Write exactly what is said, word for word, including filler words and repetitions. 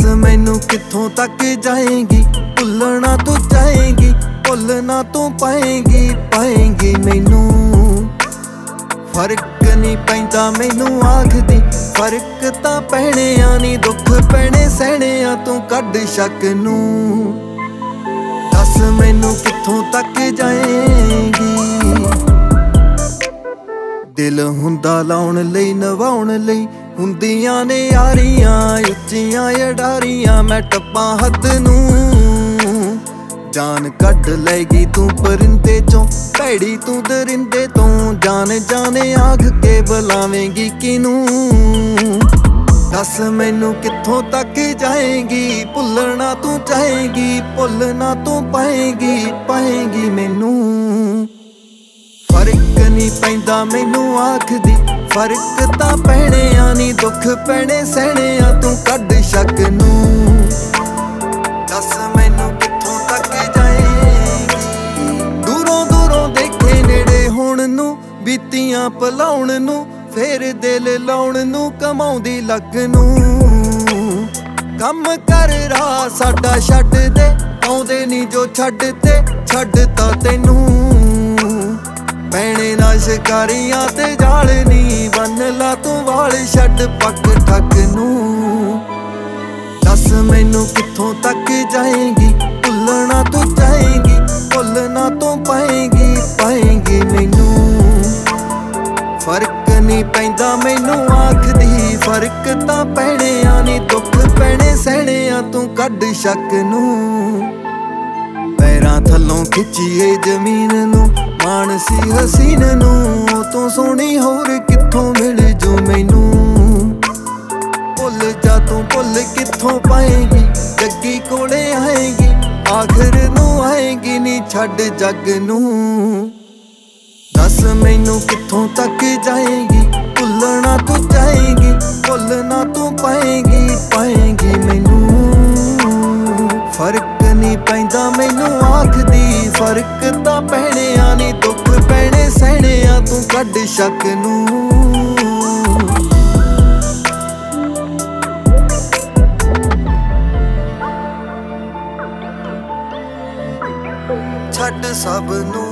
मैनू कित्थों तक जाएगी, भुलना तू चाहेगी, भुलना तू पाएगी पाएगी मैनू। फर्क नहीं पैंदा मैनू आखदी, फर्क तां पैणे आ नी, दुख पैणे सहणे आ तू कढ शक नू। दस मैनू कित्थों तक जाएगी, दिल हुंदा लाउण लई नवाउण लई, हुंदियां ने यारियां उच्चियां अडारियां, मैं टप्पां हद नू। जान कढ लैगी तू परिंदे चों, भैड़ी तू दरिंदे तों, जान जाने आख के बुलावेंगी किनू। दस मैनू कित्थों तक जाएगी, भुलना तू चाहेगी, भुलना तू पाएगी पाएगी मैनू। फर्क नहीं पैंदा मैनू आखदी, फर्क तां पैणे आ नी, दुख पैणे सहणे आ तू कढ शक नू। दस मैनू कित्थों तक जाएगी, दूरों दूरों देखे नेड़े होण नू, बीतियां भुलाउण नू, फेर दिल लाउण नू, कमाउंदी लग नू। कम कर राह साडा छड्ड दे, आउंदे नी जो छड्ड ते, छड्ड तां तैनू। पैणे ना शिकारियां ते जाल नी, बन ला तू वाल छड्ड पग ठग नू। दस मैनू कित्थों तक जाएगी, भुलना तू चाहेगी, भुलना तू पाएगी पाएगी मैनू। फर्क नहीं पैंदा मैनू आखदी, फर्क तां पैणे आ नी, दुख पैणे सहणे आ तू कढ शक नू। पैरां थल्लों खिच्चीए जमीन नू, मानसी हसीन नू, ओ तों सोहणी होर कित्थों मिल जू मैनू। भुल जा तू भुल कित्थों पाएगी, जग्गी कोले आएगी, आखिर नू आएगी नी छड्ड जग नू। दस मैनू कित्थों तक जाएगी, भुलना तू चाहेगी, भुलना तू पाएगी पाएगी मैनू। फर्क नहीं पैंदा मैनू आखदी, फर्क तां पैणे आ नी, दुख पैणे सहणे आ तू कढ शक नू। छड्ड सब नू